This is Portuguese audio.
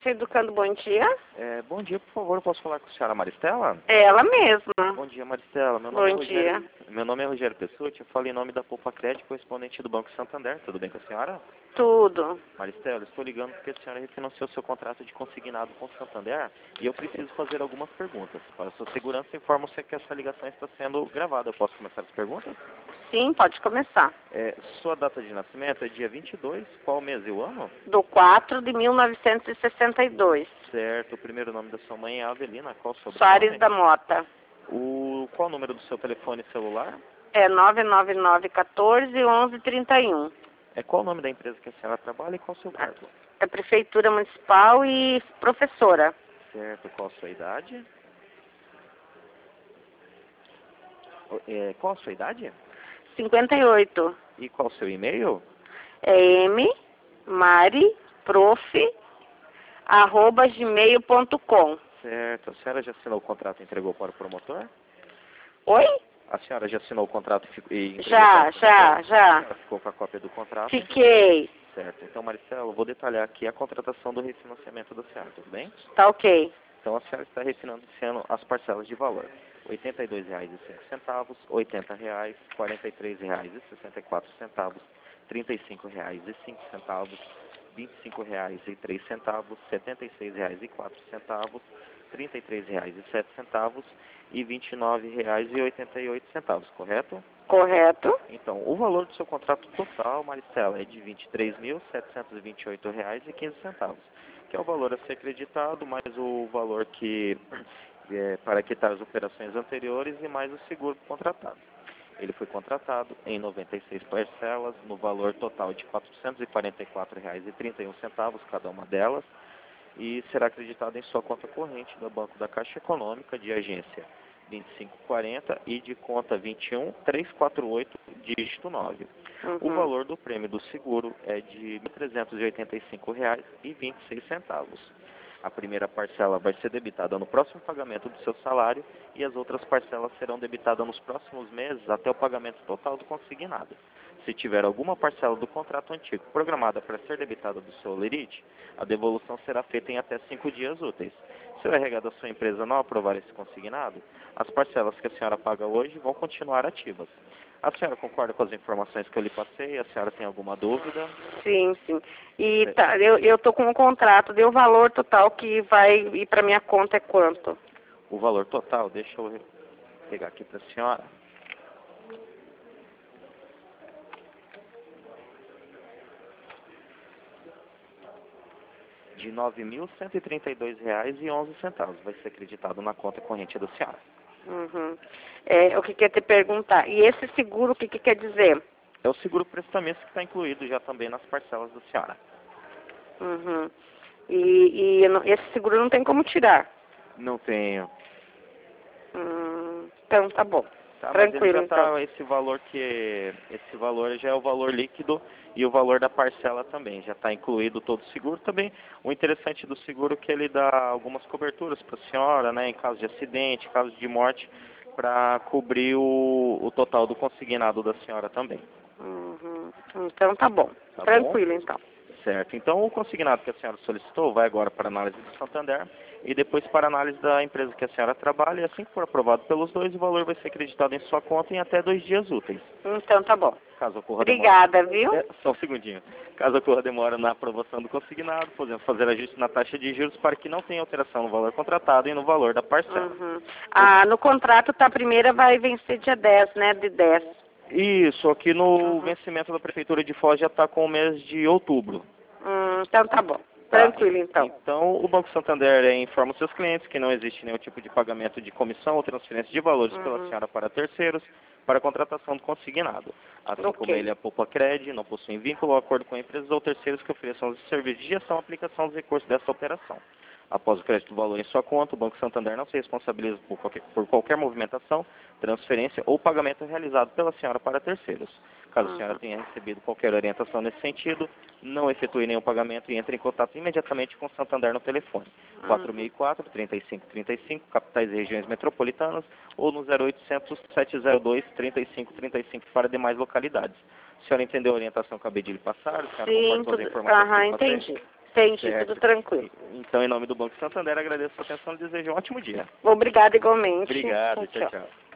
Educando, bom dia. Bom dia, por favor, eu posso falar com a senhora Maristela? É ela mesma. Bom dia, Maristela. Meu nome é Bom Rogério. dia. Meu nome é Rogério Pessutti, eu falo em nome da Poupa Crédito, correspondente do Banco Santander. Tudo bem com a senhora? Tudo. Maristela, eu estou ligando porque a senhora refinanciou seu contrato de consignado com o Santander e eu preciso fazer algumas perguntas. Para sua segurança, informo-se que essa ligação está sendo gravada. Eu posso começar as perguntas? Sim, pode começar. Sua data de nascimento é dia 22, qual mês e o ano? Do 4 de 1962. Certo, o primeiro nome da sua mãe é Avelina, qual o sobrenome? Soares da Mota. Qual o número do seu telefone celular? É 99914-1131. Qual o nome da empresa que a senhora trabalha e qual o seu cargo? É Prefeitura Municipal e professora. Certo, qual a sua idade? Qual a sua idade? 58. E qual o seu e-mail? É mari.prof@gmail.com. Certo, a senhora já assinou o contrato e entregou para o promotor? Oi? A senhora já assinou o contrato e entregou Já. para o promotor? A senhora ficou com a cópia do contrato? Fiquei. Certo, então Maricela, eu vou detalhar aqui a contratação do refinanciamento da senhora, tudo bem? Tá ok. Então a senhora está refinanciando as parcelas de valor. R$ 82,05, R$ 80, R$ 43,64, R$ 35,05, R$ 25,03, R$ 76,04, R$ 33,07 e R$ 29,88, correto? Correto. Então, o valor do seu contrato total, Maristela, é de R$ 23.728,15, que é o valor a ser acreditado, mais o valor que para quitar as operações anteriores e mais o seguro contratado. Ele foi contratado em 96 parcelas, no valor total de R$ 444,31 cada uma delas, e será acreditado em sua conta corrente do Banco da Caixa Econômica, de agência 2540 e de conta 21348, dígito 9. O valor do prêmio do seguro é de R$ 1.385,26. A primeira parcela vai ser debitada no próximo pagamento do seu salário e as outras parcelas serão debitadas nos próximos meses até o pagamento total do consignado. Se tiver alguma parcela do contrato antigo programada para ser debitada do seu lerite, a devolução será feita em até 5 dias úteis. Se o RH da sua empresa não aprovar esse consignado, as parcelas que a senhora paga hoje vão continuar ativas. A senhora concorda com as informações que eu lhe passei? A senhora tem alguma dúvida? Sim. E tá, eu tô com um contrato, o valor total que vai ir para minha conta é quanto? O valor total, deixa eu pegar aqui para a senhora. De R$ 9.132,11 vai ser acreditado na conta corrente da senhora. O que quer te perguntar? E esse seguro, o que quer dizer? É o seguro prestamento que está incluído já também nas parcelas da senhora. Esse seguro não tem como tirar? Não tenho. Então tá bom. Tá, Tranquilo, mas ele já então. esse valor já é o valor líquido e o valor da parcela também, já está incluído todo o seguro também. O interessante do seguro é que ele dá algumas coberturas para a senhora, né, em caso de acidente, caso de morte, para cobrir o total do consignado da senhora também. Então tá bom. Tá Tranquilo, bom? então. Certo. Então, o consignado que a senhora solicitou vai agora para a análise do Santander e depois para a análise da empresa que a senhora trabalha. E assim que for aprovado pelos dois, o valor vai ser acreditado em sua conta em até 2 dias úteis. Então tá bom. Caso ocorra Obrigada, viu? Só um segundinho. Caso ocorra demora na aprovação do consignado, podemos fazer ajuste na taxa de juros para que não tenha alteração no valor contratado e no valor da parcela. No contrato, a primeira vai vencer dia 10, né? De 10. Isso, aqui no vencimento da Prefeitura de Foz já está com o mês de outubro. Então tá bom. Tá. Tranquilo, então. Então, o Banco Santander informa os seus clientes que não existe nenhum tipo de pagamento de comissão ou transferência de valores pela senhora para terceiros para a contratação do consignado. Assim como ele é Poupa Crédito, não possui vínculo ou acordo com empresas ou terceiros que ofereçam os serviços de gestão e aplicação dos recursos dessa operação. Após o crédito do valor em sua conta, o Banco Santander não se responsabiliza por qualquer movimentação, transferência ou pagamento realizado pela senhora para terceiros. Caso a senhora tenha recebido qualquer orientação nesse sentido, não efetue nenhum pagamento e entre em contato imediatamente com o Santander no telefone 4004-3535, capitais e regiões metropolitanas, ou no 0800-702-3535 para demais localidades. A senhora entendeu a orientação que eu acabei de lhe passar? A senhora concorda com as informações que eu lhe passei? Entendi. Entendi, Certo. tudo tranquilo. Então, em nome do Banco Santander, agradeço a sua atenção e desejo um ótimo dia. Obrigada igualmente. Obrigado, tchau, Tchau. tchau.